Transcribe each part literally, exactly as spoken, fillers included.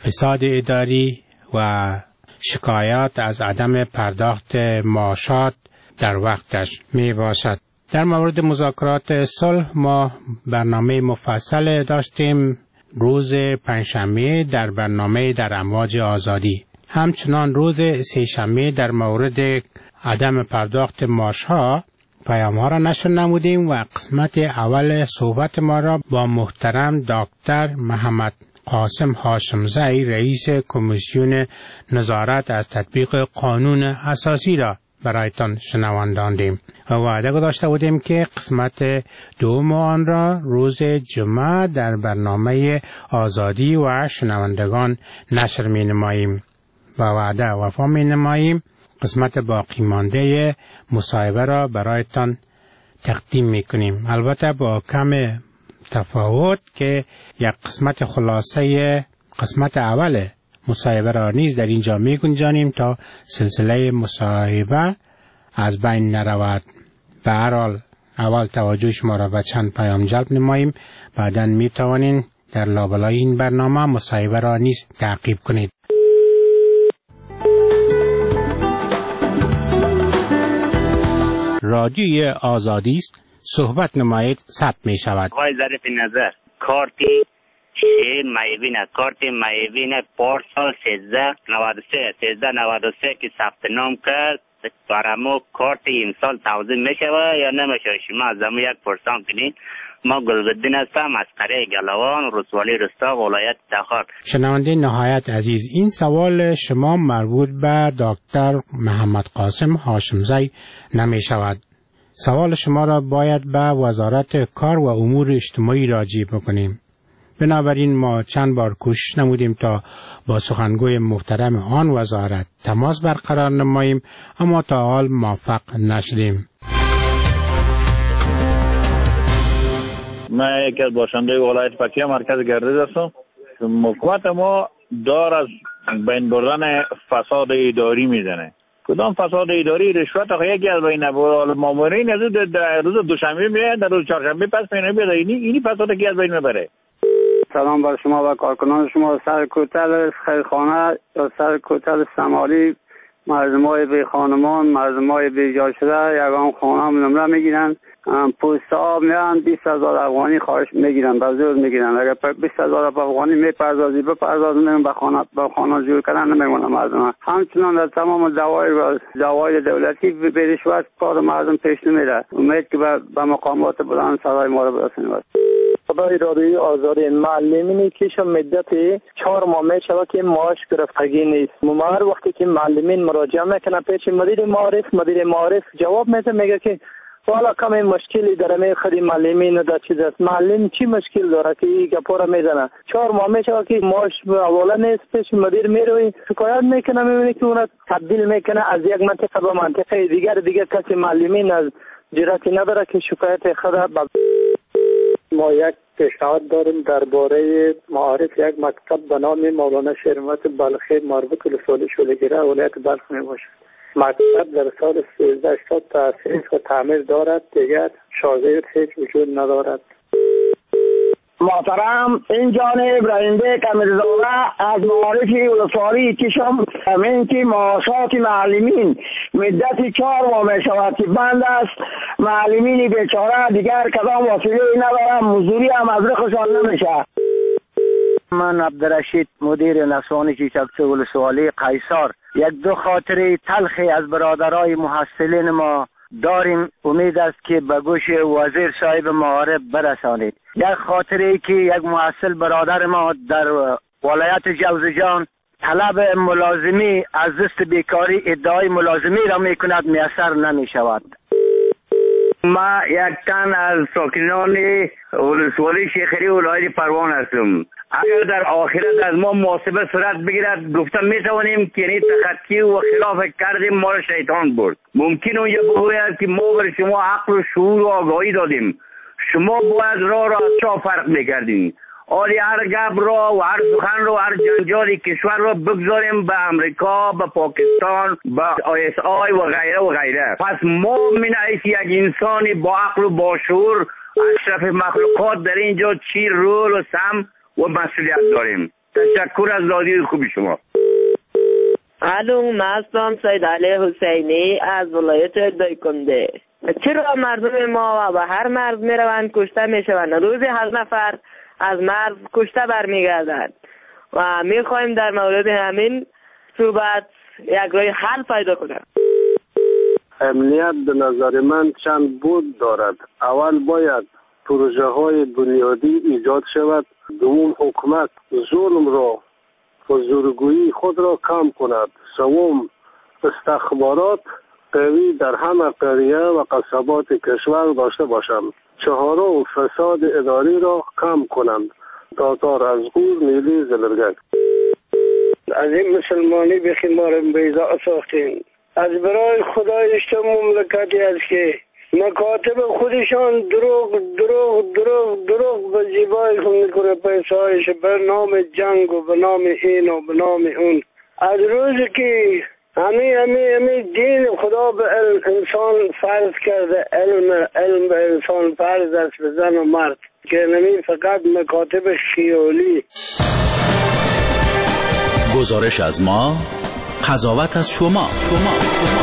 فساد اداری و شکایات از عدم پرداخت معاشات در وقتش می باشد. در مورد مذاکرات صلح ما برنامه مفصل داشتیم روز پنجشنبه در برنامه در امواج آزادی. همچنان روز سه‌شنبه در مورد عدم پرداخت معاشها پیام ها را نشر نمودیم و قسمت اول صحبت ما را با محترم دکتر محمد قاسم هاشمزی رئیس کمیسیون نظارت از تطبیق قانون اساسی را برایتان شنوانداندیم و وعده گذاشته بودیم که قسمت دوم آن را روز جمعه در برنامه آزادی و شنوندگان نشر می نماییم و وعده وفا می نماییم. قسمت باقی مانده مصاحبه را برایتان تقدیم می کنیم، البته با کم تفاوت که یک قسمت خلاصه قسمت اول مصاحبه را نیز در اینجا می گنجانیم تا سلسله مصاحبه از بین نرود. به هر حال اول توجه شما را به چند پیام جلب نماییم، بعداً می توانید در لابلای این برنامه مصاحبه را نیز تعقیب کنید. رادیوی آزادی است، صحبت نمایید، ثبت می شود. آقای ظریف نظر کارتی شیر مایوین کارت مایوین پارسال سیزده نود و سه سیزده نود و سه که ثبت نام کرد برامو کارت امسال توزیع می شود یا نمیشه؟ شما از همون یک پرسان کنید. ما گلبدین هستم از قریه گلوان، رسوالی رستاق، ولایت تخار. شنونده نهایت عزیز، این سوال شما مربوط به دکتر محمد قاسم هاشمزی نمی شود. سوال شما را باید به وزارت کار و امور اجتماعی راجع بکنیم. بنابراین ما چند بار کوشش نمودیم تا با سخنگوی محترم آن وزارت تماس برقرار نماییم، اما تا حال موفق نشدیم. من یکی از باشنده ولایت پکتیا مرکز گردش هستم. حکومت ما دار از بین بردن فساد اداری میزنه. کدام فساد اداری؟ رشوت آخه یکی از بین مامورین از روز دوشنبه میاد در روز چهارشنبه پس میاد بیاد. اینی اینی فساد کی از بین میبره؟ سلام بر شما و کارکنان شما. سر کوتل خیرخانه یا سر کوتل سمالی مردمای بی خانمان، مردمای بی جا شده یگان خانه نمره میگیرن. پوست آب میان بیست هزار افغانی خواهش میگیرن، بزرگ میگیرن. اگر بیست هزار افغانی میپردازی بپردازی میگن به خانه به خانه جور کردن نمیمونه مردم. همچنان در تمام دوای و دوای دولتی به رشوت کار مردم پیش نمیره. امید که به مقامات بلند صدای ما رو برسونید. خدای رادیوی آزادی معلمینی که مدت چهار ماه میشه که معاش گرفتگی نیست. ما هر وقتی که معلمین مراجعه میکنن پیش مدیر معارف، مدیر معارف جواب میده میگه که والا کمی مشکلی داره می خودی معلمین در چیز است. معلم چی مشکل داره که این گپا میزنه؟ چهار ماه میشه که معاش اولا نیست، پیش مدیر میروی شکایت میکنه، میبینی که اون تبدیل میکنه از یک منطقه به منطقه دیگر. دیگه کسی معلمین از جرأتی نداره که شکایت خود با ما یک پیشنهاد داریم درباره معارف یک مکتب به نام مولانا شیرمت بلخی مربوط به رساله شولگیره ولایت بلخ می باشد. مکتب در سال سیزده هشتاد تأسیس و تعمیر دارد، دیگر شاگرد هیچ وجود ندارد. محترم این جان ابراهیم بیک امیرزاده از معارف ولسوالی کشم. همین که معاشات معلمین مدت چهار ماه می شود که بند است. معلمین بیچاره دیگر کدام وسیله ندارم، مزدوری هم از رخشان نمیشه. من عبدالرشید مدیر نسوانی چیچکچه ولسوالی قیصر، یک دو خاطره تلخی از برادرای محصلین ما داریم. امید است که به گوش وزیر صاحب معارف برسانید. یک خاطره ای که یک محصل برادر ما در ولایت جوزجان طلب ملازمی از دست بیکاری ادعای ملازمی را میکند، میسر نمی شود. ما یک تن از ساکنان ولسوالی شیخری ولایت پروان هستم. اگر در آخرت از ما محاسبه صورت بگیرد گفتم میتوانیم که یعنی تخطی و خلاف کردیم ما را شیطان برد. ممکن اونجا بگوید که ما بر شما عقل و شعور و آگاهی دادیم، شما باید راه را از چا فرق میکردین. آلی هر گپ را و هر سخن را و هر جنجال کشور را بگذاریم به امریکا، به پاکستان، به آی اس آی و غیره و غیره. پس ما من حیث یک انسانی با عقل و با شعور اشرف مخلوقات در اینجا چی رول و سم و مسئولیت داریم. تشکر از رادیوی خوبی شما. الو، من هستم سید علی حسینی از ولایت دایکنده. چرا مردم ما و هر مرز میروند کشته میشوند؟ روزی هشت نفر از مرز کشته برمیگردند و میخوایم در مورد همین صحبت یک راه حل پیدا کنند. امنیت به نظر من چند بود دارد. اول باید پروژه های بنیادی ایجاد شود. دوم حکومت ظلم را و زورگویی خود را کم کند. سوم استخبارات قوی در همه قریه و قصبات کشور داشته باشند. چهارم فساد اداری را کم کنند. تاتار از غور نیلی زلرگک. از این مسلمانی بخی ما را بیضا ساختین. از برای خدای اشتا مملکتی است که مکاتب خودشان دروغ دروغ دروغ دروغ به زیبایی خود میکنه پیسایش به نام جنگ و به نام این و به نام اون. از روزی که همی همی همی دین خدا به انسان فرض کرده، علم علم به انسان فرض است به زن و مرد که نمی فقط مکاتب خیالی. گزارش از ما، قضاوت از شما. شما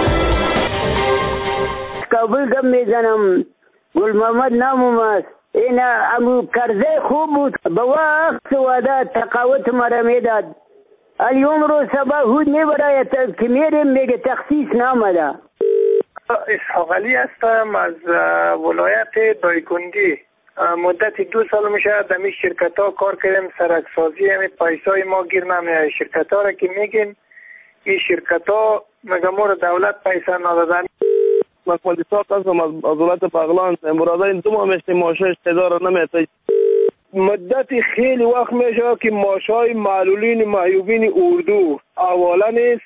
کابل دم میزنم، گل محمد نامم است. این امو کرزه خوب بود، به وقت وعده تقاوت مرا میداد. اليوم رو صبح هود میبراید که میریم میگه تخصیص نامده. اسحاق علی هستم از ولایت دایکندی. مدت دو سال میشه در این شرکت ها کار کردیم. سرکسازی همین پیسای ما گیر نمیاد. شرکت ها را که میگین این شرکت ها مگه ما را دولت پیسه ندادن. مکمالی ساق هستم از ولایت بغلان. امروزه این دو ماه میشتی ماشش تدار نمیتای. مدت خیلی وقت میشه که ماشای معلولین معیوبین اردو حواله نیست.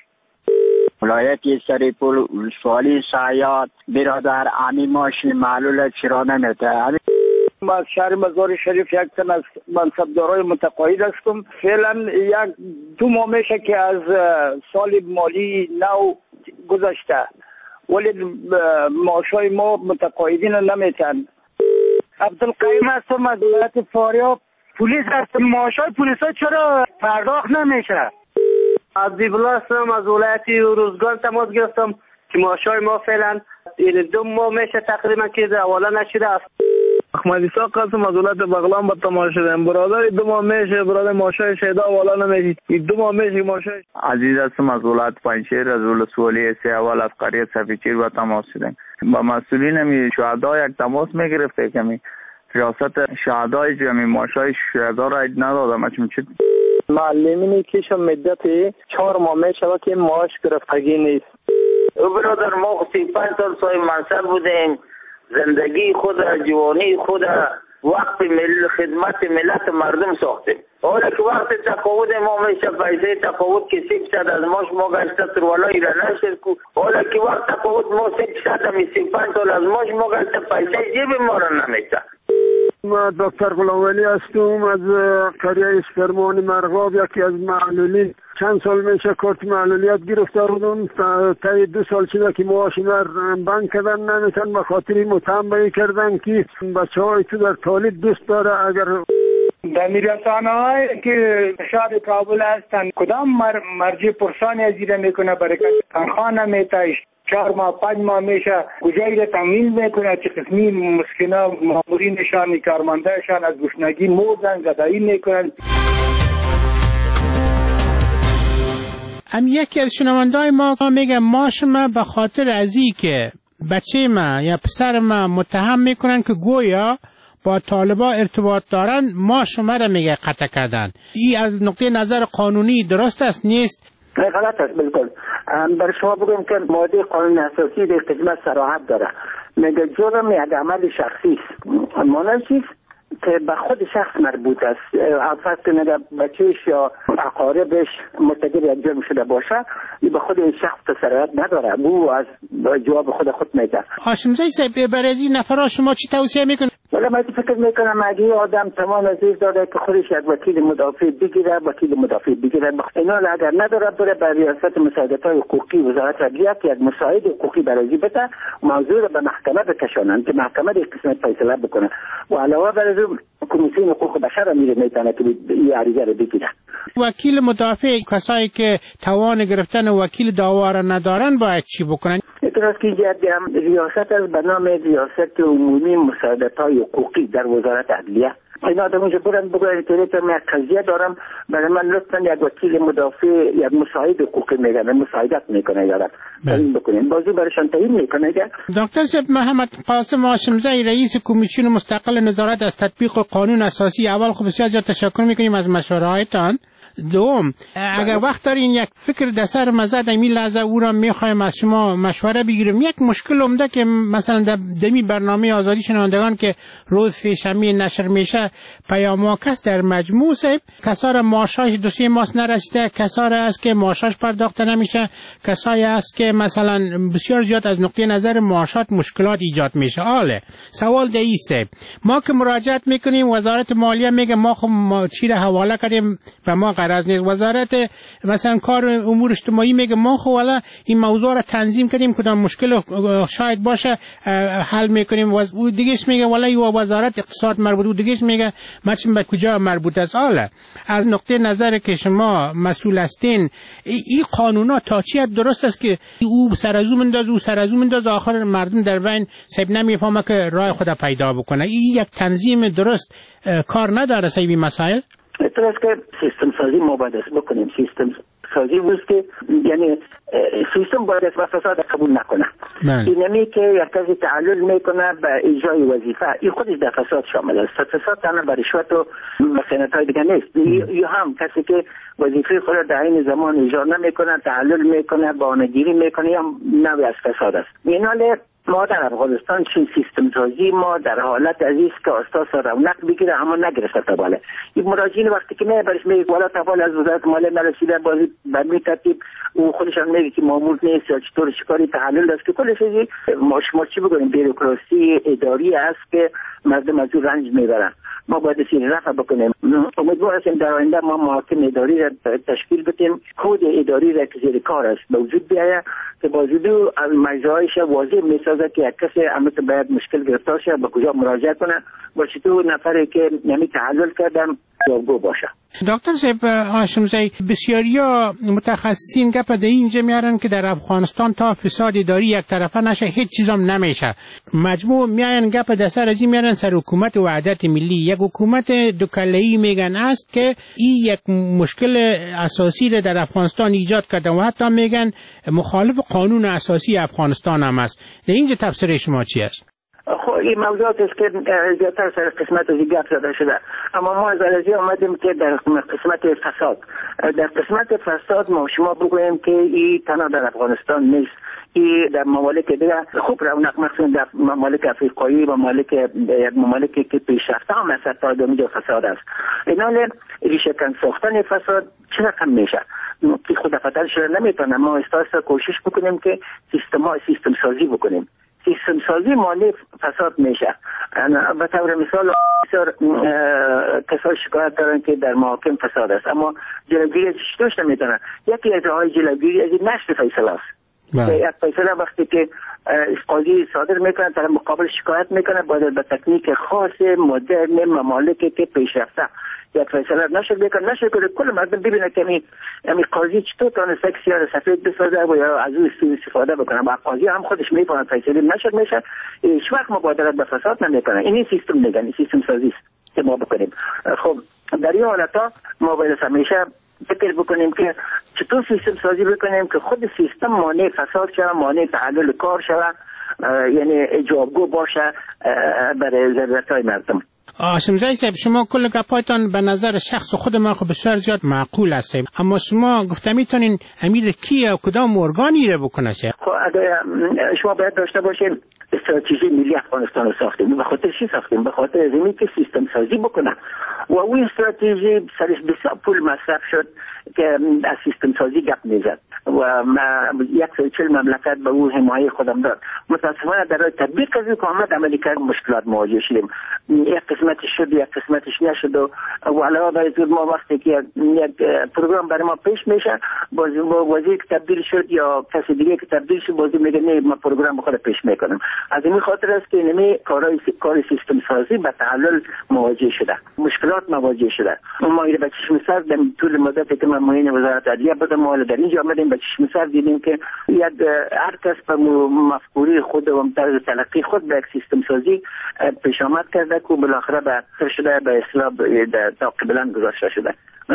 ولایت سریپول ولسوالی سعیات برادر امی ماشین معلول چرا نمیده. ما از شهر مزار شریف یک تن از منصبدارای متقاعد هستم. فعلا یک دو ماه میشه که از سال مالی نو گذشته ولی ماشای ما متقاعدین نمیتن. عبدالقیم هستم از ولایت فاریاب. پلیس هستم. ماشای پلیس ها چرا پرداخت نمیشه؟ عبدالله هستم از ولایت روزگان تماس گرفتم که ماشای ما فعلا این دو ماه میشه تقریبا که حواله نشده است. احمدی ساق هستم از ولایت بغلان با تماس شدم. برادر دو ماه میشه برادر ماشای شهدا حواله نمیشه. دو ماه میشه ماشای. عزیز هستم از ولایت پنجشیر از ولسوالی سه اول از قریه سفیچیر با تماس شدم. با مسئولین می شهدا یک تماس میگرفته که می ریاست شهدای جمعی ماشای شهدا را ندادم. چون چه معلمینی که مدت چهار ماه میشه که معاش گرفتگی نیست. برادر ما سی پنج سال صاحب منصب بودیم. زندگی خود جوانی خود وقت مل خدمت ملت مردم ساختیم. حالا که وقت تقاعد ما میشه پیسه تقاعد که سی فیصد از ماش ما گشته سروالایی را نشد کو. حالا که وقت تقاعد ما سی فیصد همی سی پنج سال از ماش ما گشته پیسه جیب ما را نمیشه. ما دکتر غلامولی هستم از قریه اسپرمان مرغاب. یکی از معلولین چند سال میشه کارت معلولیت گرفته بودم. تا دو سال شده که معاش بند کردن نمیتن به خاطر متهم کردن که بچه های تو در طالب دوست داره. اگر در رسانه هایی که شهر کابل هستن کدام مر مرجع پرسانی از دیده میکنه برکت تنخواه نمیتایش چهار ماه پنج ماه میشه کجایی را تمویل میکنه چه قسمی مسکنا مامورینشان کارمندهشان از گشنگی موزن گدایی میکنن. هم یکی از شنونده‌های ما میگه ماش ما به خاطر ازی که بچه ما یا پسر ما متهم میکنن که گویا با طالبا ارتباط دارن ماش ما را میگه قطع کردن. این از نقطه نظر قانونی درست است نیست؟ غلط است بالکل. بر شما بگم که ماده قانون اساسی در قسمت صراحت داره. میگه جرم یک عمل شخصی است. مانند چیست که به خود شخص مربوط است. فرض کنید بچه‌ش یا اقاربش مرتکب یک جرم شده باشه به خود این شخص تسریعت نداره. او از جواب خود خود میده. هاشم زاده صاحب برای این نفرها شما چی توصیه میکنید؟ ولی من فکر میکنم اگه آدم توان عزیز داره که خودش یک وکیل مدافع بگیره، وکیل مدافع بگیره، اینا اگر نداره بره به ریاست مساعدت‌های حقوقی وزارت عدلیه که یک مساعد حقوقی برای بده، موضوع رو به محکمه بکشونن که محکمه یک قسمت فیصله بکنه و علاوه بر این کمیسیون حقوق بشر میره میتونه که این عریضه رو بگیره. وکیل مدافع کسایی که توان گرفتن وکیل دعوا را ندارن باید چی بکنن؟ اعتراض که ریاست از به نام ریاست عمومی مساعدت‌های حقوقی در وزارت عدلیه، اینا آدم اونجا برن بگوین که من یک قضیه دارم برای من لطفا یک وکیل مدافع یک مساعد حقوقی میگن مساعدت میکنه یارم این بکنیم بازی برایشان تعیین میکنه. دکتر صاحب محمد قاسم هاشمزی رئیس کمیسیون مستقل نظارت از تطبیق قانون اساسی، اول خب بسیار زیاد تشکر میکنیم از مشوره‌هایتان. دوم اگر وقت دارین یک فکر در سر مزد این لحظه او را میخوایم از شما مشوره بگیریم. یک مشکل عمده که مثلا در دمی برنامه آزادی شنوندگان که روز فیشمی نشر میشه پیامک است در مجموع صاحب، کسا را معاشش دو سه ماه نرسیده، کسا را است که معاشش پرداخته نمیشه، کسایی است که مثلا بسیار زیاد از نقطه نظر معاشات مشکلات ایجاد میشه. حالا سوال دیسه ما که مراجعت میکنیم وزارت مالیه میگه ما خب ما چی را حواله کردیم به ما غرض نیست، وزارت مثلا کار امور اجتماعی میگه ما خب والا این موضوع را تنظیم کردیم کدام مشکل شاید باشه حل میکنیم، و دیگهش میگه والا این وزارت اقتصاد مربوط، و دیگهش میگه مثلا به کجا مربوط است. حالا از نقطه نظر که شما مسئول هستین این قانونا تا چی درست است که او سر از او منداز او سر از او منداز آخر مردم در بین سب نمیفهمه که راه خود پیدا بکنه؟ این یک تنظیم درست کار نداره سیبی مسائل. اعتراض که سیستم سازی ما باید بکنیم، سیستم سازی بود که یعنی سیستم باید و فساد قبول نکنه. اینمی که یک کسی تعلل میکنه به اجرای وظیفه این خودش در فساد شامل است. فساد تنها به رشوت و خیانت‌های دیگه نیست، یا هم کسی که وظیفه خود در این زمان اجرا نمیکنه، تعلل میکنه، بهانه‌گیری میکنه، یا نوعی از فساد است. ایناله ما در افغانستان چین سیستم سازی ما در حالت عزیز که اساس رونق بگیره اما نگرفته تا بالا. این مراجعین وقتی که نه برش میگه والا تا بالا از وزارت مالیه نرسیده بازی به می ترتیب او خودشان میگه که مامور نیست یا چطور شکاری تحلیل است که کلش چیزی ما شما چی بگویم بیروکراسی اداری است که مردم از او رنج میبرن. ما باید سیر رفع بکنیم. امیدوار هستیم در آینده ما محاکم اداری را تشکیل بدیم، کد اداری را که زیر کار است به وجود بیاید که بازدو از مجزایش واضح میسازه که یک کسی امت باید مشکل گرفتار شه به کجا مراجعه کنه با چطور نفری که نمی تحلل کردم جوابگو باشه. دکتر صاحب هاشمزی بسیاریا متخصصین گپ در اینجا میارن که در افغانستان تا فساد اداری یک طرفه نشه هیچ چیزام نمیشه. مجموع میان گپ در سر از این میارن سر حکومت وحدت ملی، یک حکومت دو کله‌ای میگن است که این یک مشکل اساسی را در افغانستان ایجاد کرده و حتی میگن مخالف قانون اساسی افغانستان هم است. در اینجا تفسیر شما چی است؟ خب این موضوعات است که زیادتر سر قسمت از گپ زده شده، اما ما از الازی آمدیم که در قسمت فساد در قسمت فساد ما شما بگوییم که این تنها در افغانستان نیست، این در ممالک دیگه خوب رونق مخصوصا در ممالک افریقایی و ممالک یک ممالکی که پیشرفته هم از تا اینجا فساد است. اینال ریشه کن ساختن فساد چه رقم میشه که خود فتر شده نمیتونه. ما استاسا کوشش بکنیم که سیستم سیستم سازی بکنیم. سیستم سازی مانع فساد میشه. به طور مثال بسیار کسای شکایت دارن که در محاکم فساد است اما جلوگیری ازش نمیتونن. یکی از راههای جلوگیری از نشر فیصله است. یک فیصله وقتی که قاضی صادر میکنه در مقابل شکایت میکنه باید به تکنیک خاص مدرن ممالکی که پیشرفته یک فیصله نشر بکنه نشر کنه کل مردم ببینه که یعنی قاضی چطور تونسته که سیاه سفید بسازه و یا از او استفاده بکنه و قاضی هم خودش میفهمه فیصله نشر میشه هیچ وقت مبادرت به فساد نمیکنه. این سیستم میگن این سیستم سازی است که ما بکنیم. خب در این حالتا ما باید همیشه فکر بکنیم که چطور سیستم سازی بکنیم که خود سیستم مانع فساد شود، مانع تعلل کار شود، یعنی جوابگو باشه برای ضرورت‌های مردم. هاشمزی صاحب شما کل گپایتان به نظر شخص خود ما خب بسیار زیاد معقول است، اما شما گفته میتونین امیر کی و کدام ارگانی رو بکنه؟ خب اگر شما باید داشته باشین استراتژی ملی افغانستان رو ساختیم. به خاطر چی ساختیم؟ به خاطر اینکه که سیستم سازی بکنه و اون استراتژی سرش بسیار پول مصرف شد که از سیستم سازی گپ میزد. و یک سوی چل مملکت به او حمایه خودم داد. متاسفانه در تطبیق از که آمد عملی کرد مشکلات مواجه شدیم. یک قسمتش شد یک قسمتش نشد و علاوه بر اینکه ما وقتی که یک پروگرام برای ما پیش میشه باز با وزیر که تبدیل شد یا کسی دیگه که تبدیل شد باز میگه نه ما پروگرام خود پیش میکنم. از این خاطر است که نمی کارهای کار سیستم سازی به تعلل مواجه شده، مشکلات مواجه شده. ما ایره به چشم سر در طول مدتی که من معین وزارت عدلیه بودم و در اینجا آمدیم به چشم سر دیدیم که یک هر کس به مفکوری خود و طرز تلقی خود به یک سیستم سازی پیش آمد کرده که بالاخره به اثر شده به اصلاح تا قبلا گذاشته شده.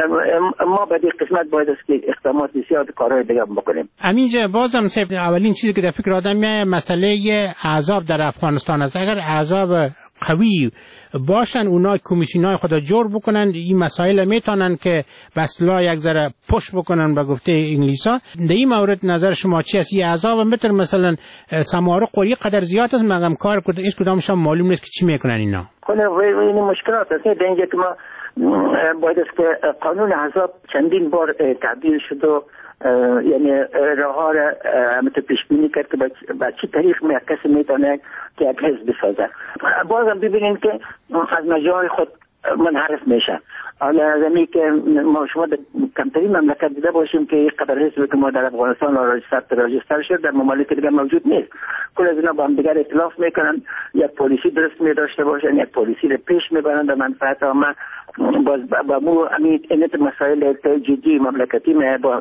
ما به این قسمت باید است که اقدامات بسیار کارهای دیگه بکنیم. امینجا بازم صاحب اولین چیزی که در فکر آدم میاد مسئله احزاب در افغانستان است. اگر احزاب قوی باشن اونا کمیسیونای خود جور بکنن این مسائل میتونن که بسلا یک ذره پشت بکنن به گفته انگلیسا. در این مورد نظر شما چی است؟ این احزاب متر مثلا سماره قوی قدر زیاد است مگم کار کد است کدامش معلوم نیست که چی میکنن اینا. کنه این مشکلات است. در اینجا که ما باید است که قانون احزاب چندین بار تعدیل شد و یعنی راه ها را همت پیش بینی کرد که با چی طریق می کسی میتونه که یک حزب بسازه. بازم ببینید که از مجال خود منحرف میشه. حالا زمین که ما شما در کمترین مملکت دیده باشیم که یک قدر حزبی که ما در افغانستان راجستر شد در ممالک دیگه موجود نیست. کل از اینا با هم دیگر اختلاف میکنن، یک پلیسی درست می داشته باشن، یک پلیسی رو پیش میبرن در منفعت عامه. باز با مو امید اینت مسائل جدی مملکتی ما با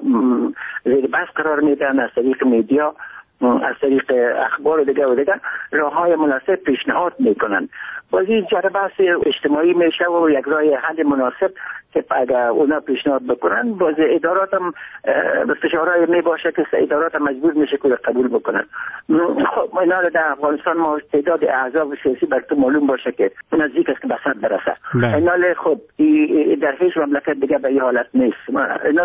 زیر بحث قرار میدن از طریق میدیا، از طریق اخبار دیگه و دیگه راه های مناسب پیشنهاد میکنن. باز این جربه اجتماعی میشه و یک راه حل مناسب که اگر اونا پیشنهاد بکنن باز ادارات هم به فشارهای می باشه که ادارات هم مجبور میشه که قبول بکنن. خب اینا در افغانستان ما تعداد احزاب سیاسی بر تو معلوم باشه که نزدیک است که به صد برسه. اینا خب در هیچ مملکت دیگه به این حالت نیست. اینا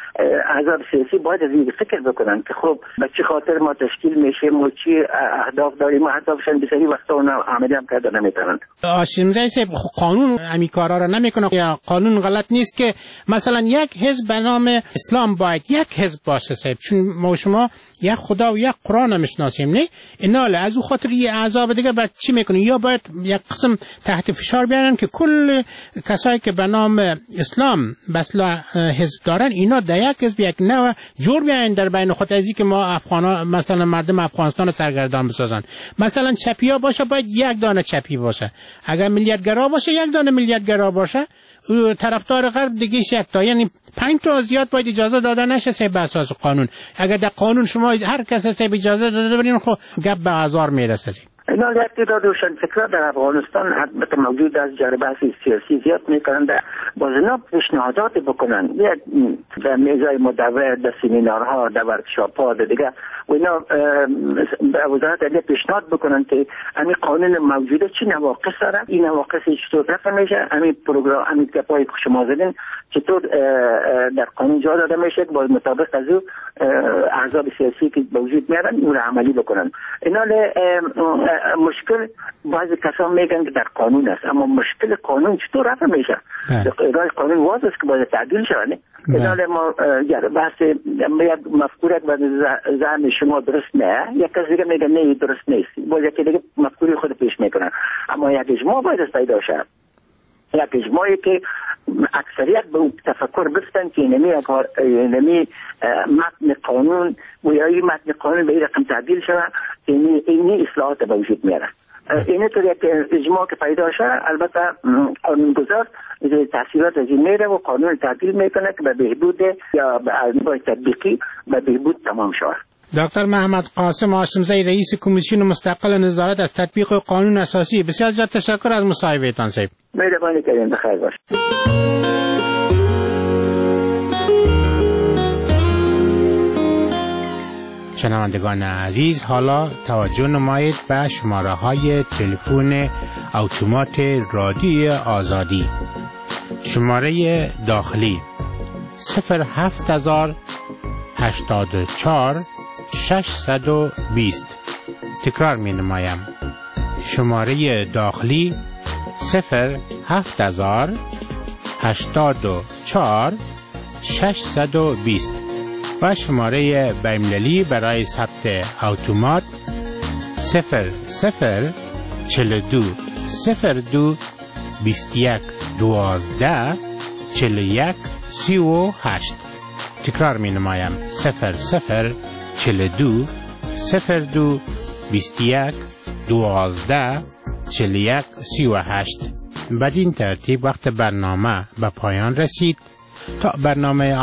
احزاب سیاسی باید از این فکر بکنن که خب به چه خاطر ما تشکیل میشیم و چی اهداف داریم و اهدافشون بسیاری وقتا اونا عملی هم کرده نمیتونن. آشیمزای صاحب قانون امی کارا را نمیکنه یا قانون غلط نیست که مثلا یک حزب به نام اسلام باید یک حزب باشه صاحب، چون ما شما یک خدا و یک قرآن میشناسیم نه اینا از او خاطر یه اعضاب دیگه بعد چی میکنه یا باید یک قسم تحت فشار بیارن که کل کسایی که به نام اسلام بسلا حزب دارن اینا در یک حزب یک نوع جور بیارن در بین خود ازی که ما افغانا مثلا مردم افغانستان سرگردان بسازن. مثلا چپیا باشه باید یک دانه چپی باشه، اگر ملیتگرا باشه یک دانه ملیتگرا باشه، طرفدار غرب دیگه یک تا، یعنی پنج تا زیاد باید اجازه داده نشه سه به اساس قانون. اگر در قانون شما هر کس سه اجازه داده برین خب گپ به هزار میرسه. اینا یک تعداد روشن فکرها در افغانستان حتما موجود از جربه سیاسی زیاد میکنن در باز اینا پیشنهادات بکنن یک در میزای مدور در سمینارها در ورکشاپ‌ها در دیگه و اینا به وزارت عدلیه پیشنهاد بکنن که همین قانون موجوده چی نواقص داره، این نواقص چطور رفع میشه، همین پروگرام همین گپایی که شما زدین چطور در قانون جا داده میشه که باز مطابق از او احزاب سیاسی که وجود میارن اون عملی بکنن. اینا مشکل بعضی کسان میگن که در قانون است، اما مشکل قانون چطور رفع میشه؟ راه قانون واضح است که باید تعدیل شود. اینا ما بحث یک مفکورت و ذهن شما درست نه، یک کس دیگه میگه نه درست نیست، باید یکی دیگه مفکوری خود پیش میکنن. اما یک اجماع باید است پیدا شود، یک اجماعی که اکثریت به اون تفکر بفتن که نمی نمی متن قانون و یا این متن قانون به این رقم تعدیل شود که اینی اصلاحات به وجود میاره. اینه طور یک اجماع که پیدا شد البته قانونگذار تحصیلات از این میره و قانون تعدیل میکنه که به بهبود یا به تطبیقی به بهبود تمام شود. دکتر محمد قاسم هاشمزی رئیس کمیسیون مستقل نظارت از تطبیق قانون اساسی، بسیار زیاد تشکر از مصاحبهتان صاحب. مهربانی کردین، بخیر باش. شنوندگان عزیز، حالا توجه نمایید به شماره های تلفن اتومات رادیوی آزادی. شماره داخلی صفر هفت هزار هشتاد و چهار ششصد و بیست. تکرار می نمایم. شماره داخلی صفر هفت هزار هشتاد و چهار ششصد و بیست. و شماره بین‌المللی برای ثبت اتومات صفر صفر چهل و دو صفر دو بیست و یک دوازده چهل و یک سی و هشت. تکرار می نمایم صفر صفر چهل و دو صفر دو بیست و یک دوازده چهل و یک سی و هشت. بدین ترتیب وقت برنامه به پایان رسید. تا برنامه